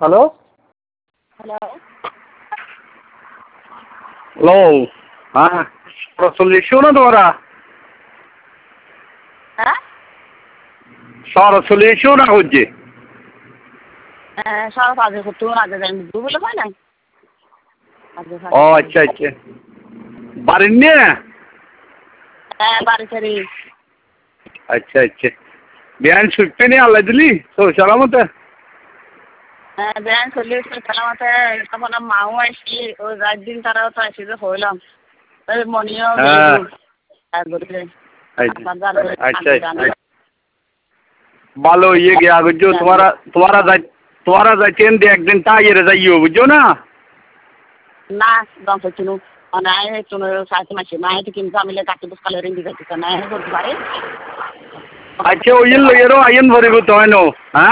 Hello hello. Hello হ্যাঁ সরচল্লিশও না তোমরা হ্যাঁ সরচল্লিশও না হচ্ছে সব আগে করতে আগে যাই বুঝবো বলে হয় নাই ও আচ্ছা আচ্ছা বাড়ির নিয়ে হ্যাঁ বাড়ি সারি আচ্ছা আচ্ছা বিয়ান ছুটতে নিয়ে আল্লাহ দিলি তো সালামতে হ্যাঁ ব্যায়াম চলি সালামতে তখন মাও আসছি ওই রাত দিন তারাও তো আসি যে হইলাম ওই মনিও হ্যাঁ আচ্ছা আচ্ছা ভালো ইয়ে গিয়া বুঝছো তোমারা যাইতেন দিয়ে একদিন তাইয়েরে যাইও বুঝছো না না দম চিনু নাই তুমি সাথে মাসি নাই তো কিন্তু আমি কাটি বুঝ কালে রেঞ্জি যাইতেছে না বলতে পারি আচ্ছা ওই লইয়েরও আইন ভরিব তো হয় হ্যাঁ